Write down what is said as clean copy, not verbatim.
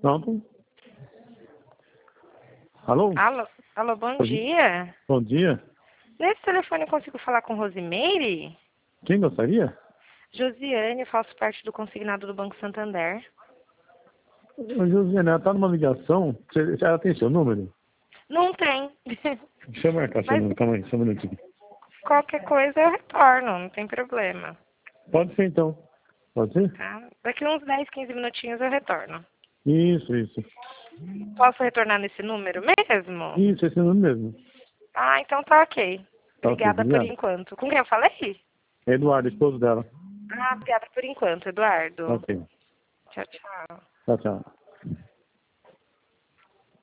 Pronto. Alô? Alô, bom dia. Bom dia. Nesse telefone eu consigo falar com Rosimeire? Quem gostaria? Josiane, eu faço parte do consignado do Banco Santander. Ô, Josiane, ela está numa ligação. Ela tem seu número? Não tem. Deixa eu marcar seu Mas número. Calma aí, só um minutinho. qualquer coisa eu retorno, não tem problema. Pode ser, então. Pode ser? Tá? Daqui uns 10, 15 minutinhos eu retorno. Isso. Posso retornar nesse número mesmo? Isso, esse número mesmo. Ah, então tá ok. Tá ok, Obrigada por obrigado. enquanto. Com quem eu falei? Eduardo, esposo dela. Ah, obrigada por enquanto, Eduardo. Ok. Tchau, tchau. Tchau, tchau.